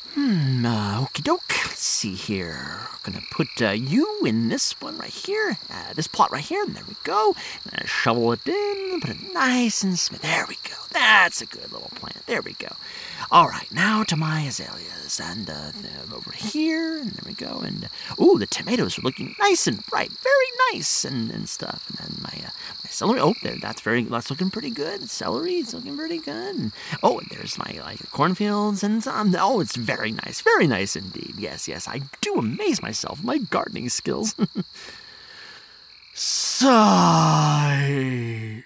Okie doke. Let's see here. Gonna put you in this one right here. This plot right here. And there we go. Shovel it in. Put it nice and smooth. There we go. That's a good little plant. There we go. All right, now to my azaleas. And over here. And there we go. And, the tomatoes are looking nice and bright. Very nice and stuff. And then my celery. Oh, there. That's looking pretty good. Celery is looking pretty good. And, and there's my cornfields and some. Oh, it's very nice. Very nice indeed. Yes. I do amaze myself with my gardening skills. Sigh.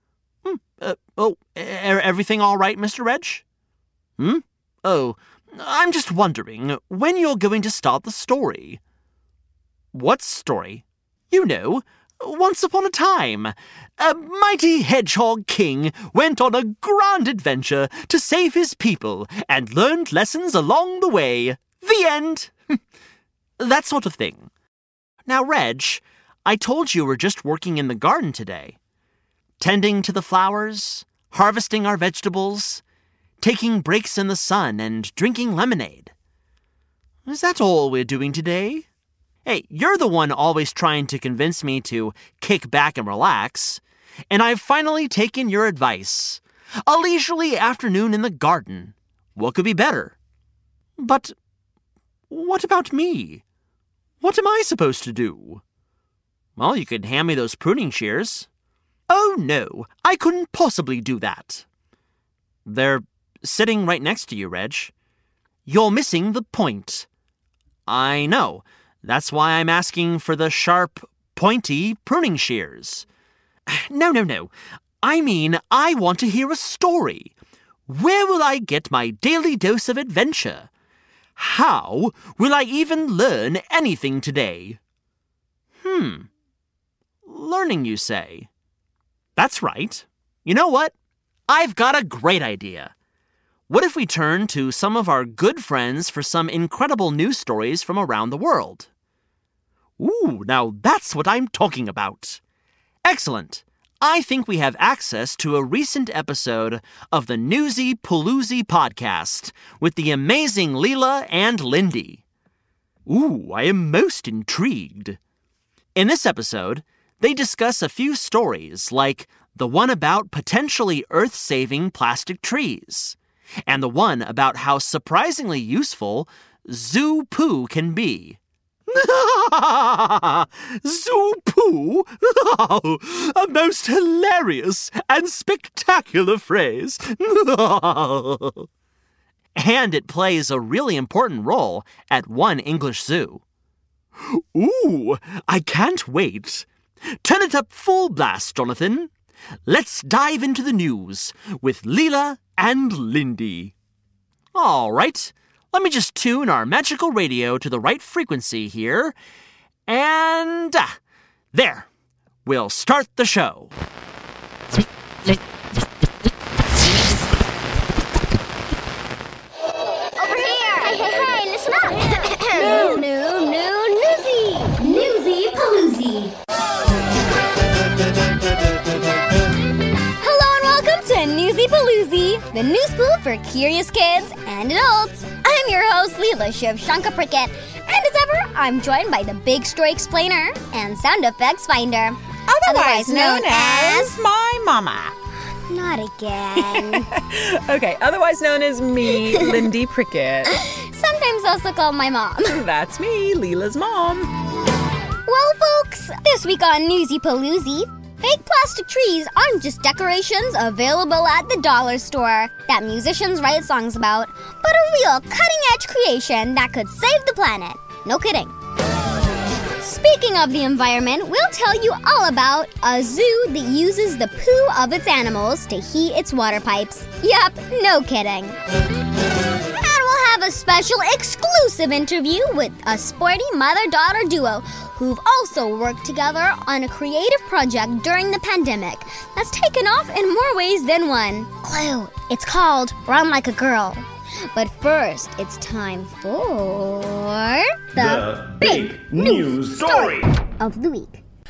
Everything all right, Mr. Reg? Oh, I'm just wondering when you're going to start the story. What story? You know, once upon a time, a mighty hedgehog king went on a grand adventure to save his people and learned lessons along the way. The end. That sort of thing. Now, Reg, I told you we're just working in the garden today. Tending to the flowers, harvesting our vegetables, taking breaks in the sun, and drinking lemonade. Is that all we're doing today? Hey, you're the one always trying to convince me to kick back and relax, and I've finally taken your advice. A leisurely afternoon in the garden. What could be better? But what about me? What am I supposed to do? Well, you could hand me those pruning shears. Oh, no, I couldn't possibly do that. They're sitting right next to you, Reg. You're missing the point. I know. That's why I'm asking for the sharp, pointy pruning shears. No. I mean, I want to hear a story. Where will I get my daily dose of adventure? How will I even learn anything today? Learning, you say? That's right. You know what? I've got a great idea. What if we turn to some of our good friends for some incredible news stories from around the world? Ooh, now that's what I'm talking about. Excellent. I think we have access to a recent episode of the Newsy Paloozy podcast with the amazing Leela and Lindy. Ooh, I am most intrigued. In this episode, they discuss a few stories like the one about potentially earth-saving plastic trees, and the one about how surprisingly useful zoo poo can be. Zoo poo? A most hilarious and spectacular phrase. And it plays a really important role at one English zoo. Ooh, I can't wait. Turn it up full blast, Jonathan. Let's dive into the news with Leela and Lindy. All right, let me just tune our magical radio to the right frequency here. And there, we'll start the show. Over here! Hey, listen up! Newsy Paloozy! Newsy Paloozy, the news pool for curious kids and adults. I'm your host, Leela Shivshanka Prickett, and as ever, I'm joined by the Big Story Explainer and Sound Effects Finder. Otherwise known as my mama. Not again. Okay, otherwise known as me, Lindy Prickett. Sometimes also called my mom. That's me, Leela's mom. Well, folks, this week on Newsy Paloozy, fake plastic trees aren't just decorations available at the dollar store that musicians write songs about, but a real cutting-edge creation that could save the planet. No kidding. Speaking of the environment, we'll tell you all about a zoo that uses the poo of its animals to heat its water pipes. Yup, no kidding. And we'll have a special exclusive interview with a sporty mother-daughter duo who've also worked together on a creative project during the pandemic that's taken off in more ways than one. Clue, it's called Run Like a Girl. But first, it's time for the big news story of the week.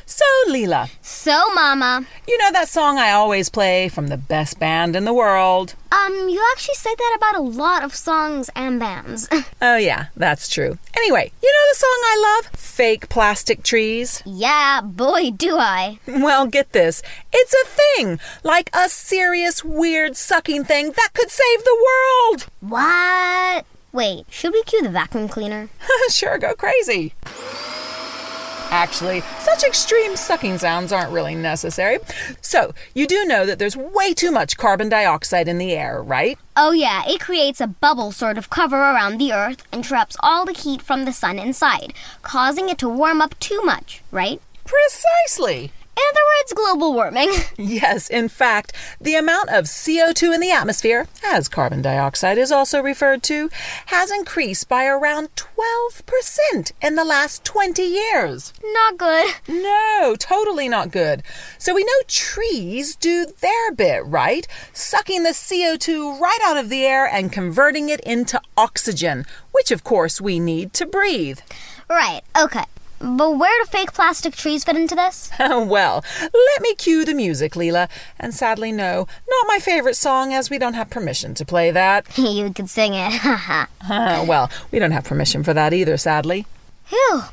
So, Leela, So, Mama. you know that song I always play from the best band in the world? You actually say that about a lot of songs and bands. Oh, yeah, that's true. Anyway, you know the song I love? Fake Plastic Trees? Yeah, boy, do I. Well, get this. It's a thing. Like a serious, weird, sucking thing that could save the world. What? Wait, should we cue the vacuum cleaner? Sure, go crazy. Actually, such extreme sucking sounds aren't really necessary. So, you do know that there's way too much carbon dioxide in the air, right? Oh yeah, it creates a bubble sort of cover around the Earth and traps all the heat from the sun inside, causing it to warm up too much, right? Precisely. In other words, global warming. Yes, in fact, the amount of CO2 in the atmosphere, as carbon dioxide is also referred to, has increased by around 12% in the last 20 years. Not good. No, totally not good. So we know trees do their bit, right? Sucking the CO2 right out of the air and converting it into oxygen, which of course we need to breathe. Right, okay. But where do fake plastic trees fit into this? Well, let me cue the music, Leela. And sadly, no, not my favorite song, as we don't have permission to play that. You could sing it, haha. Well, we don't have permission for that either, sadly. Phew.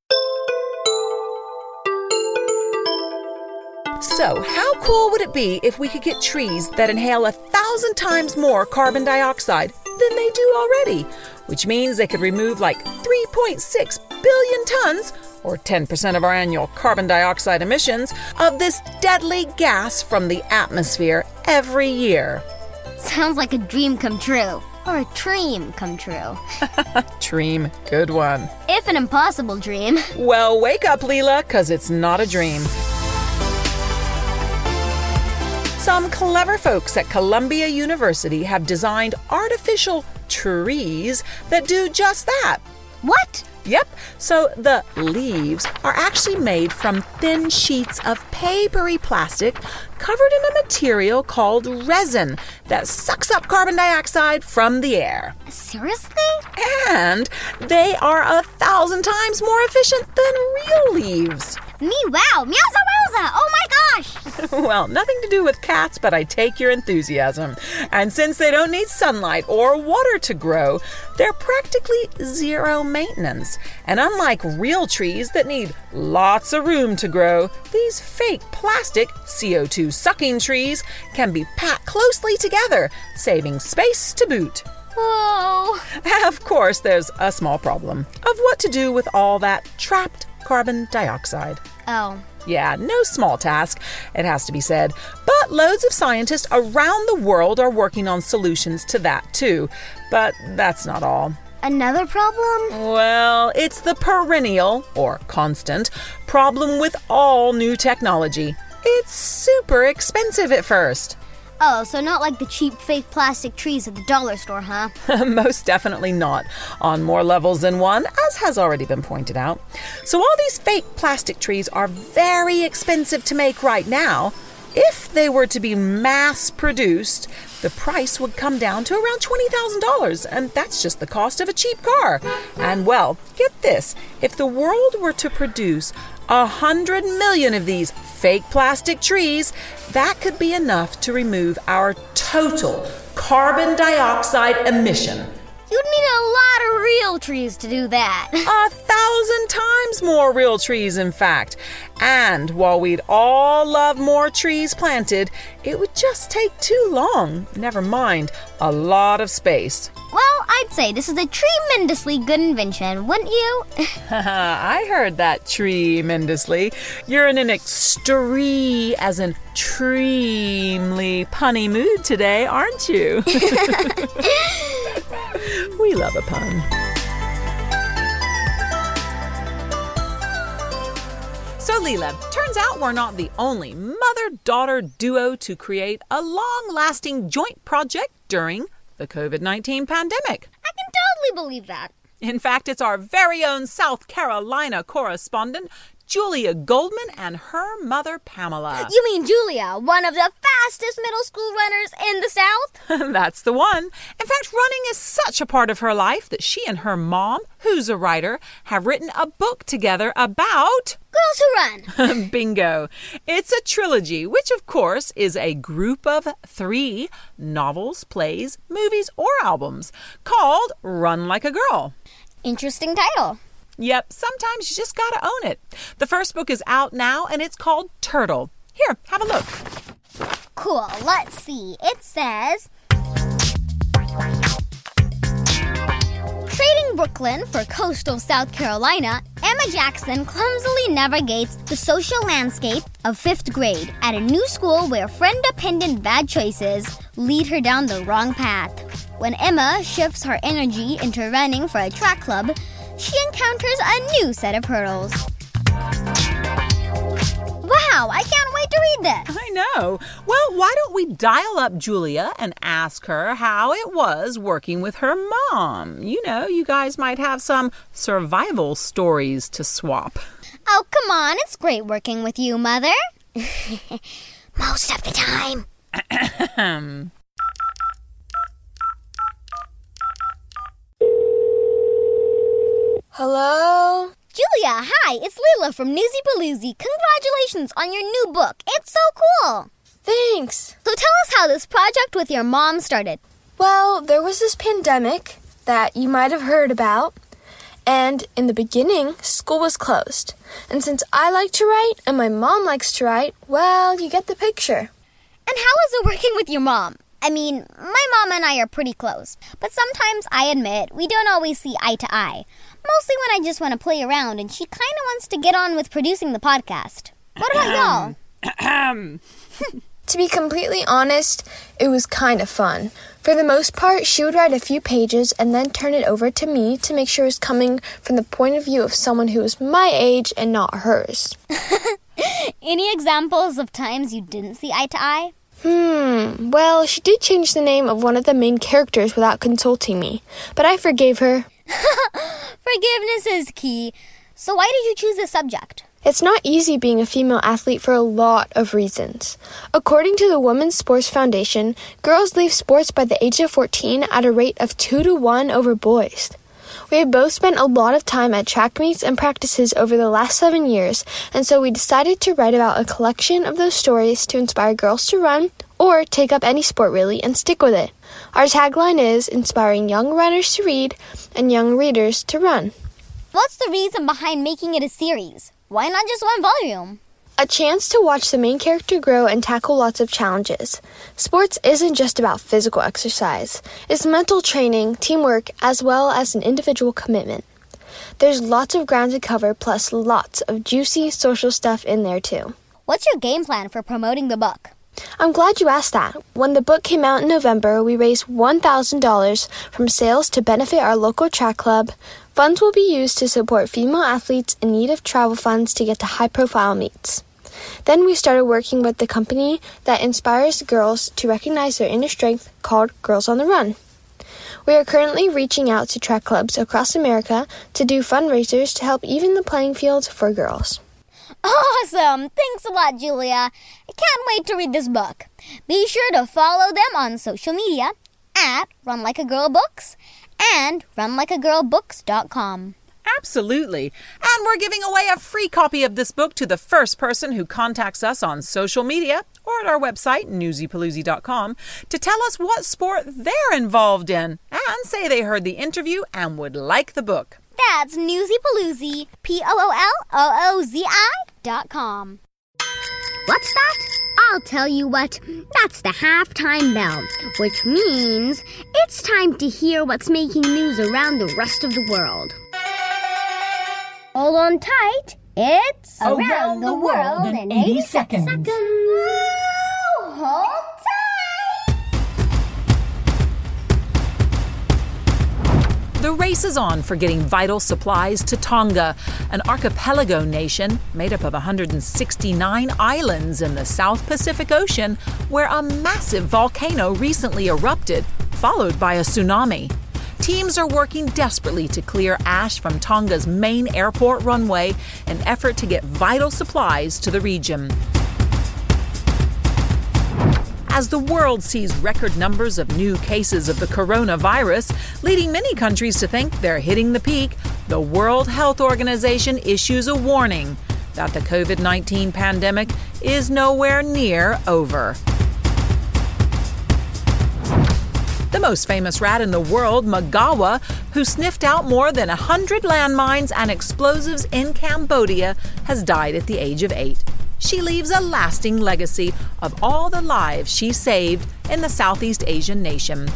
So, how cool would it be if we could get trees that inhale 1,000 times more carbon dioxide than they do already? Which means they could remove like 3.6 billion tons, or 10% of our annual carbon dioxide emissions, of this deadly gas from the atmosphere every year. Sounds like a dream come true. Or a dream come true. Dream, good one. If an impossible dream. Well, wake up, Leela, 'cause it's not a dream. Some clever folks at Columbia University have designed artificial trees that do just that. What? Yep, so the leaves are actually made from thin sheets of papery plastic covered in a material called resin that sucks up carbon dioxide from the air. Seriously? And they are 1,000 times more efficient than real leaves. Me wow! Meowza wowza! Oh my gosh! Well, nothing to do with cats, but I take your enthusiasm. And since they don't need sunlight or water to grow, they're practically zero maintenance. And unlike real trees that need lots of room to grow, these fake plastic CO2 sucking trees can be packed closely together, saving space to boot. Whoa! Of course, there's a small problem of what to do with all that trapped carbon dioxide. Oh. Yeah, no small task, it has to be said. But loads of scientists around the world are working on solutions to that too. But that's not all. Another problem? Well, it's the perennial, or constant, problem with all new technology. It's super expensive at first. Oh, so not like the cheap fake plastic trees at the dollar store, huh? Most definitely not, on more levels than one, as has already been pointed out. So all these fake plastic trees are very expensive to make right now. If they were to be mass-produced, the price would come down to around $20,000, and that's just the cost of a cheap car. And well, get this, if the world were to produce 100 million of these fake plastic trees, that could be enough to remove our total carbon dioxide emission. You'd need a lot of real trees to do that. 1,000 times more real trees, in fact. And while we'd all love more trees planted, it would just take too long. Never mind, a lot of space. Well, I'd say this is a tremendously good invention, wouldn't you? I heard that tremendously. You're in an extreme, as in extremely punny mood today, aren't you? We love a pun. So, Leela, turns out we're not the only mother-daughter duo to create a long-lasting joint project during the COVID-19 pandemic. I can totally believe that. In fact, it's our very own South Carolina correspondent, Julia Goldman and her mother, Pamela. You mean Julia, one of the fastest middle school runners in the South? That's the one. In fact, running is such a part of her life that she and her mom, who's a writer, have written a book together about... Girls Who Run. Bingo. It's a trilogy, which of course is a group of 3 novels, plays, movies, or albums called Run Like a Girl. Interesting title. Yep, sometimes you just gotta own it. The first book is out now and it's called Turtle. Here, have a look. Cool, let's see. It says... Trading Brooklyn for coastal South Carolina, Emma Jackson clumsily navigates the social landscape of 5th grade at a new school where friend-dependent bad choices lead her down the wrong path. When Emma shifts her energy into running for a track club, she encounters a new set of hurdles. Wow, I can't wait to read this. I know. Well, why don't we dial up Julia and ask her how it was working with her mom? You know, you guys might have some survival stories to swap. Oh, come on. It's great working with you, Mother. Most of the time. Hello? Julia, hi. It's Lila from Newsy Paloozy. Congratulations on your new book. It's so cool. Thanks. So tell us how this project with your mom started. Well, there was this pandemic that you might have heard about, and in the beginning, school was closed. And since I like to write and my mom likes to write, well, you get the picture. And how is it working with your mom? I mean, my mom and I are pretty close, but sometimes I admit we don't always see eye to eye. Mostly when I just want to play around and she kind of wants to get on with producing the podcast. What about y'all? To be completely honest, it was kind of fun. For the most part, she would write a few pages and then turn it over to me to make sure it was coming from the point of view of someone who was my age and not hers. Any examples of times you didn't see eye to eye? Well, she did change the name of one of the main characters without consulting me, but I forgave her. Forgiveness is key. So why did you choose this subject? It's not easy being a female athlete for a lot of reasons. According to the Women's Sports Foundation, girls leave sports by the age of 14 at a rate of 2 to 1 over boys. We have both spent a lot of time at track meets and practices over the last 7 years, and so we decided to write about a collection of those stories to inspire girls to run, or take up any sport really and stick with it. Our tagline is inspiring young runners to read and young readers to run. What's the reason behind making it a series? Why not just one volume? A chance to watch the main character grow and tackle lots of challenges. Sports isn't just about physical exercise. It's mental training, teamwork, as well as an individual commitment. There's lots of ground to cover, plus lots of juicy social stuff in there too. What's your game plan for promoting the book? I'm glad you asked that. When the book came out in November, we raised $1,000 from sales to benefit our local track club. Funds will be used to support female athletes in need of travel funds to get to high-profile meets. Then we started working with the company that inspires girls to recognize their inner strength called Girls on the Run. We are currently reaching out to track clubs across America to do fundraisers to help even the playing field for girls. Awesome! Thanks a lot, Julia. I can't wait to read this book. Be sure to follow them on social media at Run Like a Girl Books and runlikeagirlbooks.com. Absolutely. And we're giving away a free copy of this book to the first person who contacts us on social media or at our website, newsypaloozy.com, to tell us what sport they're involved in and say they heard the interview and would like the book. That's newsypaloozy, POOLOOZI.com. What's that? I'll tell you what. That's the halftime bell, which means it's time to hear what's making news around the rest of the world. Hold on tight. It's Around the World in 80 Seconds. Whoa, hold tight. The race is on for getting vital supplies to Tonga, an archipelago nation made up of 169 islands in the South Pacific Ocean, where a massive volcano recently erupted, followed by a tsunami. teams are working desperately to clear ash from Tonga's main airport runway, an effort to get vital supplies to the region. As the world sees record numbers of new cases of the coronavirus, leading many countries to think they're hitting the peak, the World Health Organization issues a warning that the COVID-19 pandemic is nowhere near over. The most famous rat in the world, Magawa, who sniffed out more than 100 landmines and explosives in Cambodia, has died at the age of 8. She leaves a lasting legacy of all the lives she saved in the Southeast Asian nation.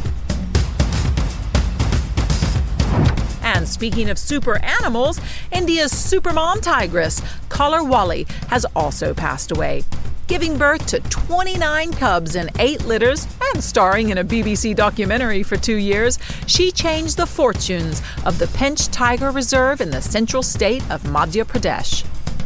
And speaking of super animals, India's supermom tigress, Kalarwali, has also passed away. Giving birth to 29 cubs in 8 litters and starring in a BBC documentary for 2 years, she changed the fortunes of the Pench Tiger Reserve in the central state of Madhya Pradesh.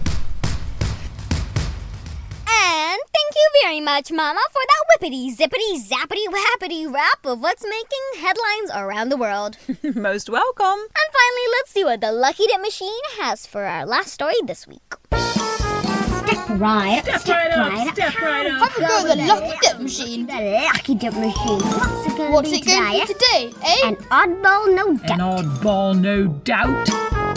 And thank you very much, Mama, for that whippity, zippity, zappity, whappity rap of what's making headlines around the world. Most welcome. And finally, let's see what the Lucky Dip Machine has for our last story this week. Step right up. Have a go at the Lucky Dip Machine. The Lucky Dip Machine. What's it going to do today, eh? An oddball, no doubt. An oddball, no doubt.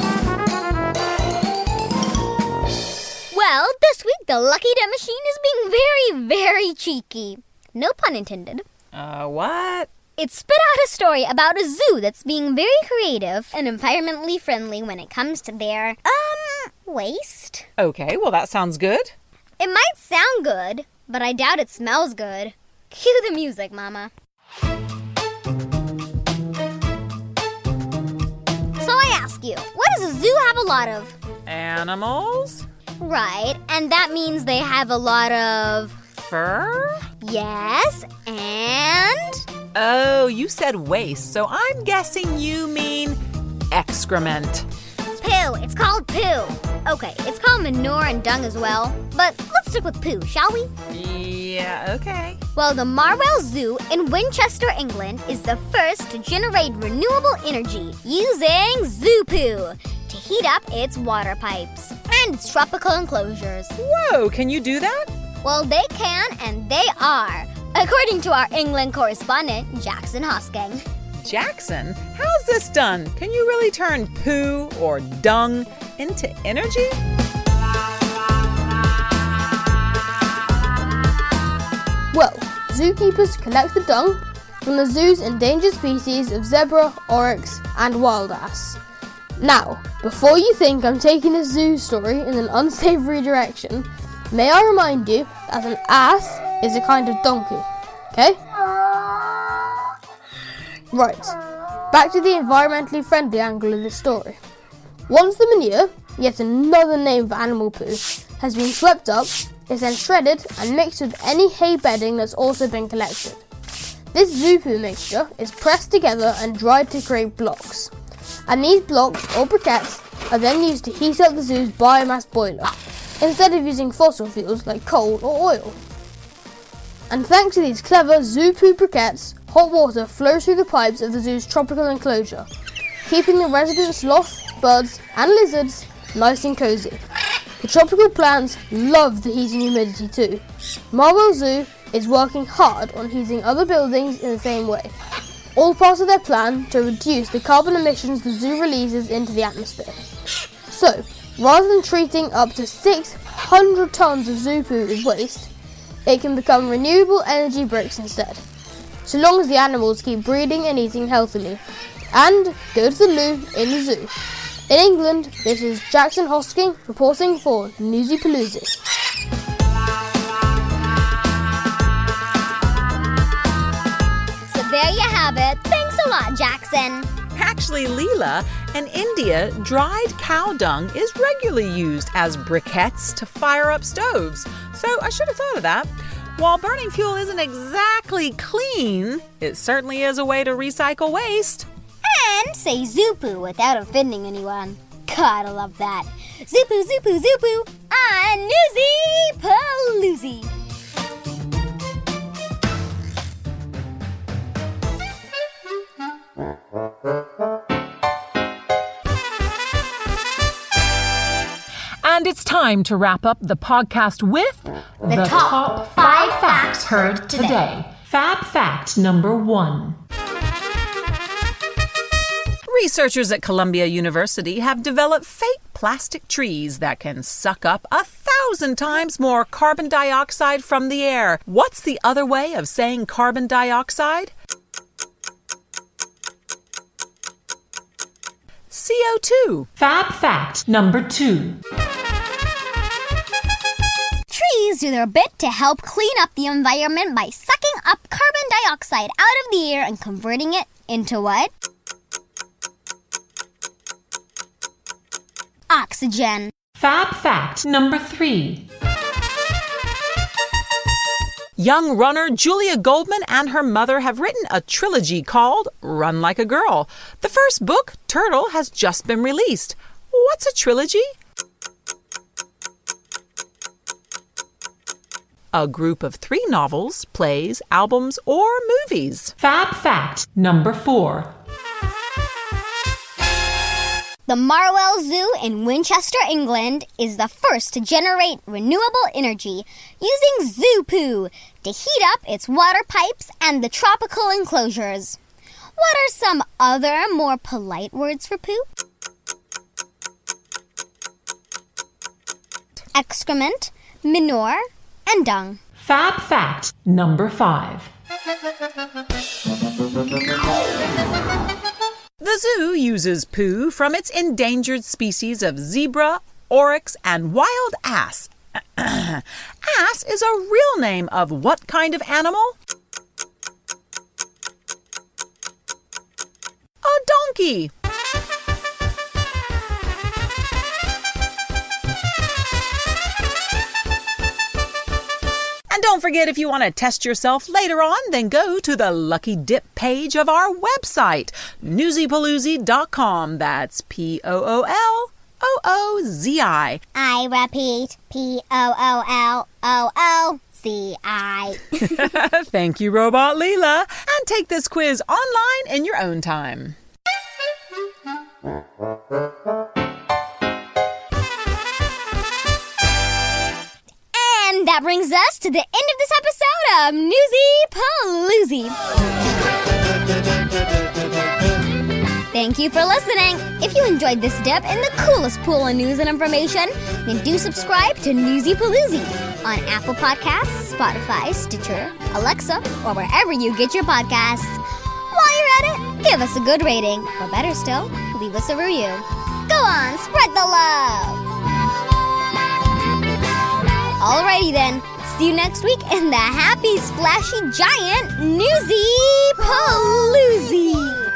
Well, this week the Lucky Dip Machine is being very, very cheeky. No pun intended. What? It spit out a story about a zoo that's being very creative and environmentally friendly when it comes to their, waste. Okay, well that sounds good. It might sound good, but I doubt it smells good. Cue the music, Mama. So I ask you, what does a zoo have a lot of? Animals? Right, and that means they have a lot of... Fur? Yes, and... Oh, you said waste, so I'm guessing you mean excrement. Poo. It's called poo. Okay, it's called manure and dung as well, but let's stick with poo, shall we? Yeah, okay. Well, the Marwell Zoo in Winchester, England is the first to generate renewable energy using zoo poo to heat up its water pipes and its tropical enclosures. Whoa, can you do that? Well, they can and they are, according to our England correspondent, Jackson Hosking. Jackson, how's this done? Can you really turn poo or dung into energy? Well, zookeepers collect the dung from the zoo's endangered species of zebra, oryx, and wild ass. Now, before you think I'm taking this zoo story in an unsavory direction, may I remind you that an ass is a kind of donkey, okay? Right, back to the environmentally friendly angle of this story. Once the manure, yet another name for animal poo, has been swept up, it's then shredded and mixed with any hay bedding that's also been collected. This zoo poo mixture is pressed together and dried to create blocks. And these blocks, or briquettes, are then used to heat up the zoo's biomass boiler, instead of using fossil fuels like coal or oil. And thanks to these clever zoo poo briquettes, hot water flows through the pipes of the zoo's tropical enclosure, keeping the resident sloths, birds, and lizards nice and cozy. The tropical plants love the heat and humidity too. Marwell Zoo is working hard on heating other buildings in the same way, all part of their plan to reduce the carbon emissions the zoo releases into the atmosphere. So, rather than treating up to 600 tons of zoo poo as waste, it can become renewable energy bricks instead, so long as the animals keep breeding and eating healthily, and go to the loo in the zoo. In England, this is Jackson Hosking reporting for Newsy Paloozy. So there you have it. Thanks a lot, Jackson. Actually, Leela, in India, dried cow dung is regularly used as briquettes to fire up stoves. So I should have thought of that. While burning fuel isn't exactly clean, it certainly is a way to recycle waste. And say Zupu without offending anyone. God, I love that. Zupu, Zupu, Zupu, I'm Newsy Paloozy. And it's time to wrap up the podcast with the top 5 facts heard today. Fab fact number 1. Researchers at Columbia University have developed fake plastic trees that can suck up 1,000 times more carbon dioxide from the air. What's the other way of saying carbon dioxide? CO2. Fab fact number 2. Trees do their bit to help clean up the environment by sucking up carbon dioxide out of the air and converting it into what? Oxygen. Fab fact number 3. Young runner Julia Goldman and her mother have written a trilogy called Run Like a Girl. The first book, Turtle, has just been released. What's a trilogy? A group of 3 novels, plays, albums, or movies. Fab fact number 4. The Marwell Zoo in Winchester, England, is the first to generate renewable energy using zoo poo to heat up its water pipes and the tropical enclosures. What are some other, more polite words for poo? Excrement, manure, and dung. Fab fact number 5. The zoo uses poo from its endangered species of zebra, oryx, and wild ass. Ass is a real name of what kind of animal? A donkey. And don't forget, if you want to test yourself later on, then go to the Lucky Dip page of our website, newsypaloozy.com. That's POOLOOZI. I repeat, POOLOOZI. Thank you, Robot Leela. And take this quiz online in your own time. And that brings us to the end of this episode of Newsy Paloozy. Thank you for listening. If you enjoyed this dip in the coolest pool of news and information, then do subscribe to Newsy Paloozy on Apple Podcasts, Spotify, Stitcher, Alexa, or wherever you get your podcasts. While you're at it, give us a good rating, or better still, leave us a review. Go on, spread the love. Alrighty then, see you next week in the happy, splashy, giant Newsy Paloozy.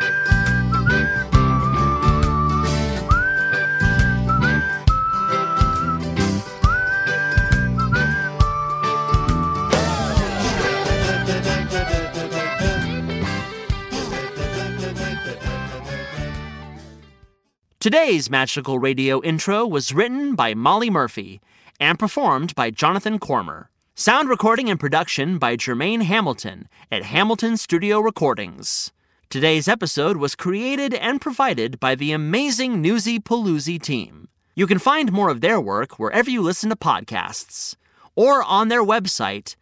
Today's Magical Radio intro was written by Molly Murphy and performed by Jonathan Cormer. Sound recording and production by Jermaine Hamilton at Hamilton Studio Recordings. Today's episode was created and provided by the amazing Newsy Paloozy team. You can find more of their work wherever you listen to podcasts or on their website,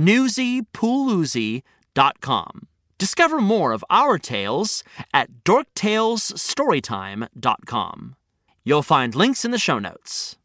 newsypaloozy.com. Discover more of our tales at dorktalesstorytime.com. You'll find links in the show notes.